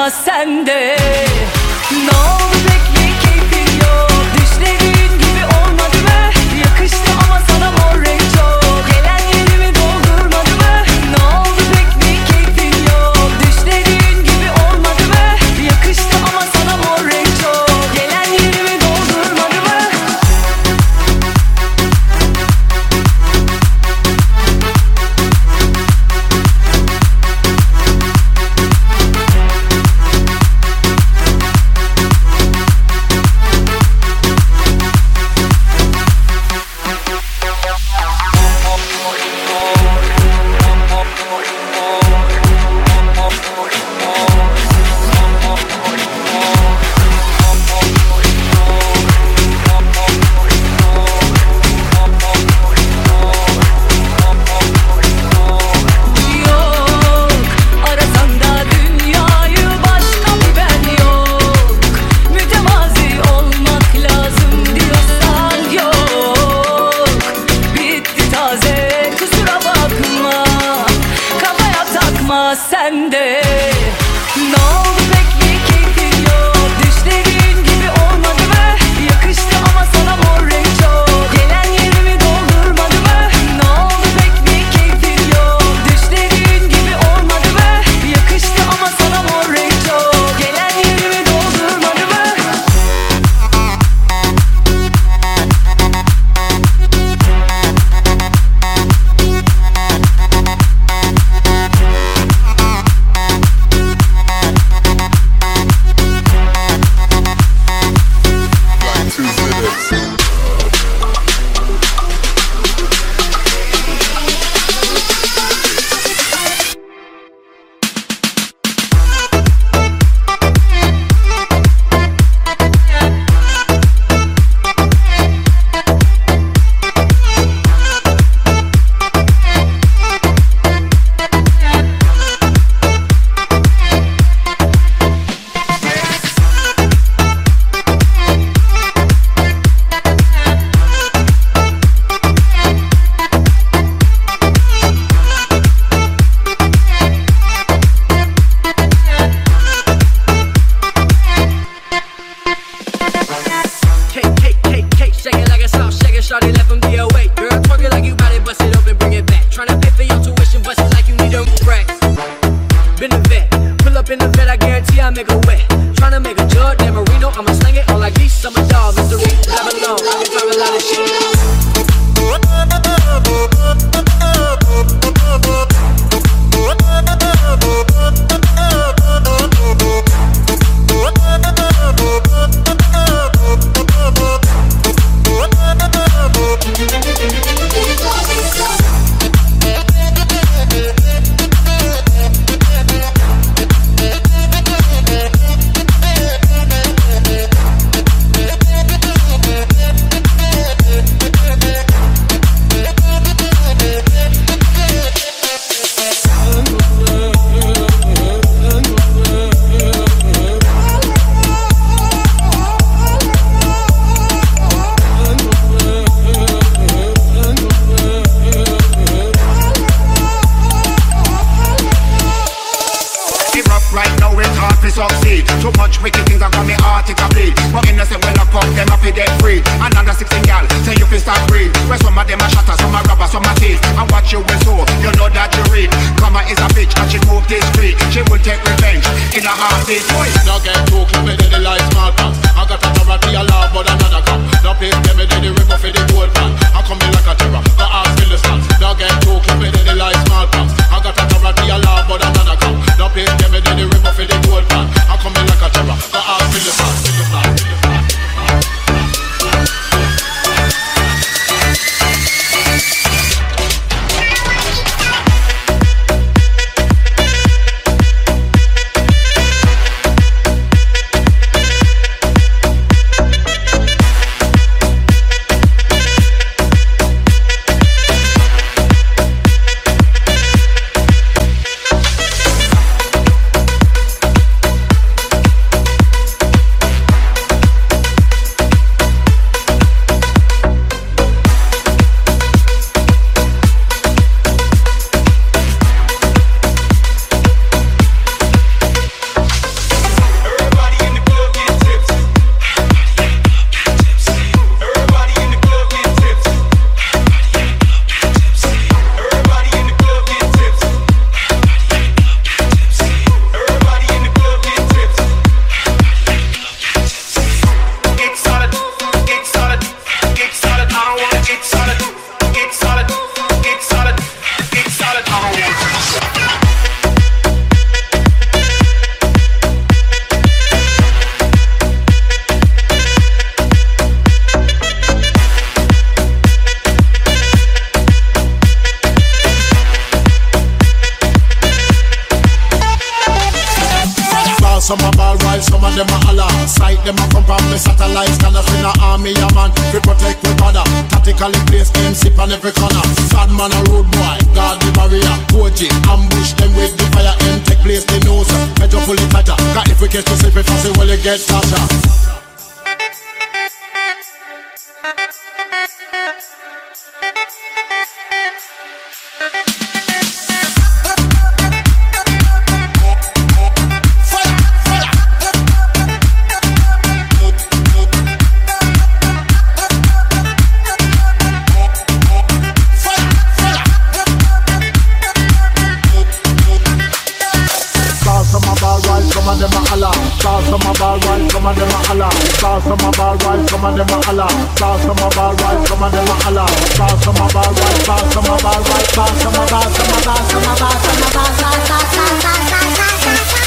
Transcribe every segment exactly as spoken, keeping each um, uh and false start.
takma sende. Ne oldu pek mi keyfin yok? Düşlediğin gibi olmadı mı? Yakıştı ama sana mor renk çok. Gelen yerimi doldurmadı mı? Ne oldu pek mi keyfin yok? Düşlediğin gibi olmadı mı? Yakıştı ama sana mor renk çok. Gelen yerimi doldurmadı mı? Sende ne oldu pek mi keyfin yok? Düşlediğin gibi olmadı mı? Yakıştı ama sana mor renk çok. Gelen yerimi doldurmadı mı? Ne oldu pek mi keyfin yok? Düşlediğin gibi olmadı mı? Yakıştı ama sana mor renk çok. Gelen yerimi doldurmadı mı? Shawty left from D O A. Girl, twerk it like you got it, bust it up and bring it back. Tryna pay for your tuition, bust it like you need them racks. Been a vet, pull up in the vet, I guarantee I make her wet. Tryna make a Jordan Marino, I'ma slang it all like these. I'm a dog, mystery, never know. I can talk a lot of shit. Too much wicked things I got me heart it a bleed. But innocent when I come, them happy dead free. Another sixteen gal, say you can start breathe. Where some of them are shatter, some are rubber, some are teeth. And what you will sow, you know that you read. Karma is a bitch and she move this street. She will take revenge in a heartbeat. Now get too close, me the light small pants. I got a authority, a law, but another cop. Now pay me the river for the gold pan. I come in like a terror, the ass fill the stands. Now get too close, me the light small pants. I got a authority, a law, but another cop. Now pay me the river for the gold pan. I come in like a terror, the ass fill the stands. some a ball while some of them a holler. Sight them a come from me satellites, can I send a army a man to protect the border. Tactically place them sip on every corner. Sad man a road boy, guard the barrier. O G, ambush them with the fire. M take place the nose, major pull it tighter. Cause if we catch you slip it fast, well it get faster. Stars from a ball right, some of them a holla. Stars from a ball right, some of them a holla. Stars from a ball right, stars from a ball right, stars from a ball, from a ball, from a ball, from a ball, stars, stars, stars, stars, stars, stars, stars.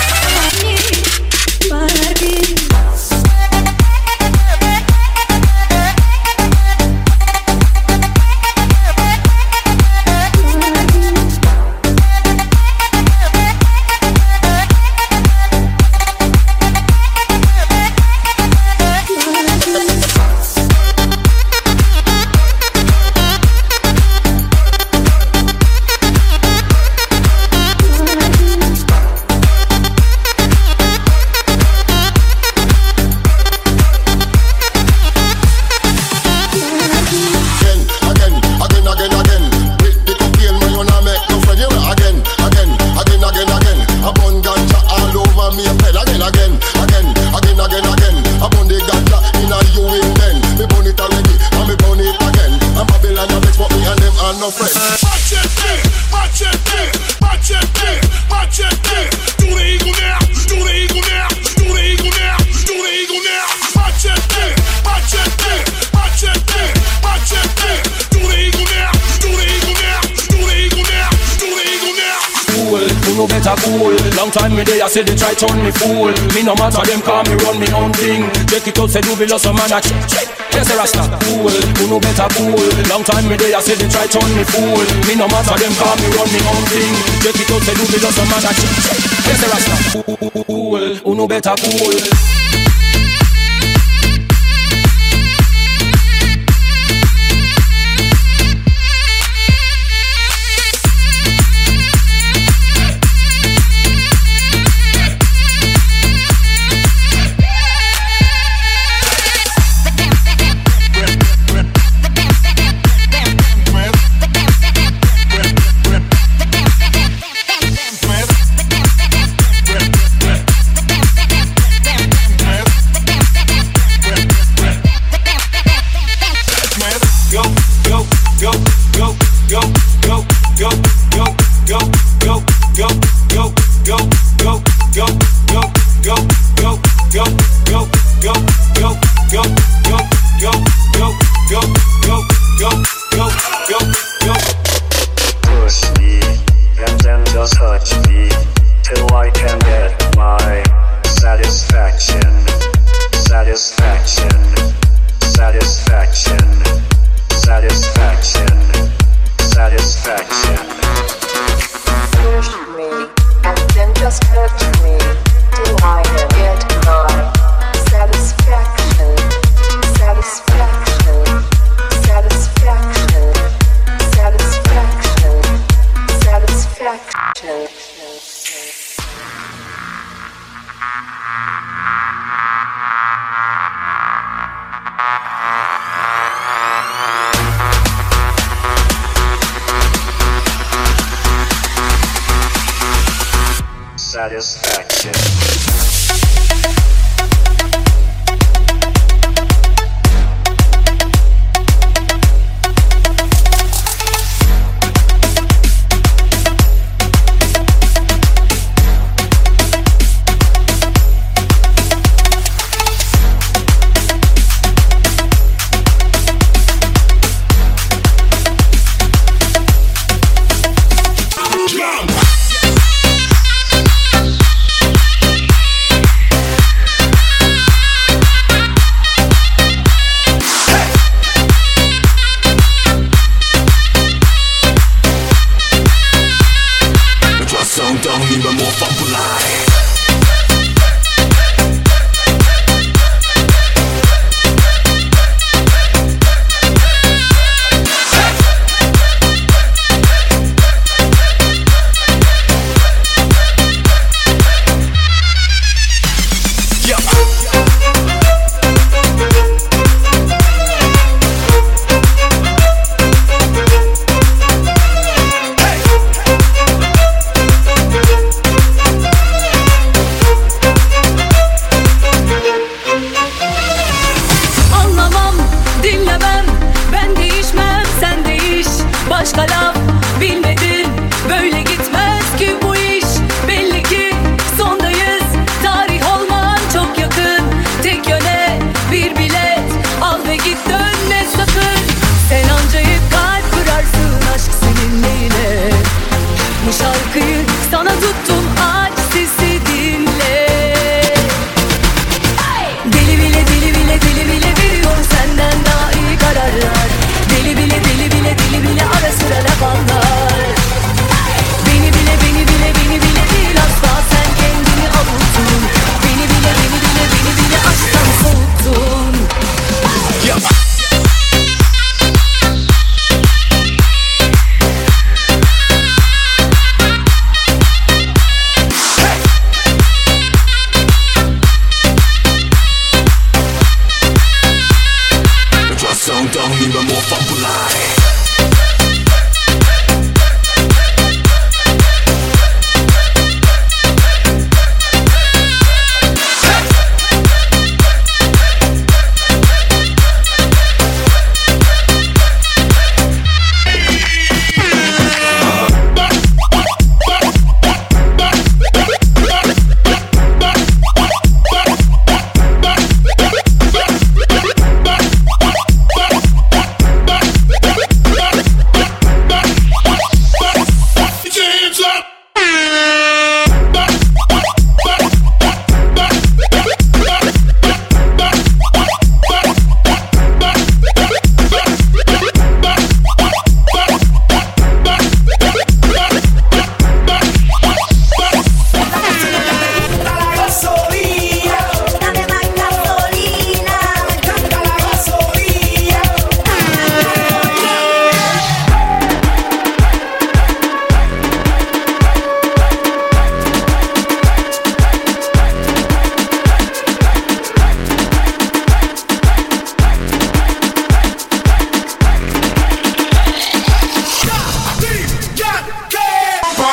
Long time me there, I say they try turn me fool. Me no matter them, call me run me own thing. Check it out, say do below some man a check, check. Yes, the Rasta cool, who no better cool. Long time me there, I say they try turn me fool. Me no matter them, call me run me own thing. Check it out, say do below some man a check, check. Yes, the Rasta cool, who no better cool. Satisfaction.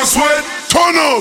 sweat, turn up.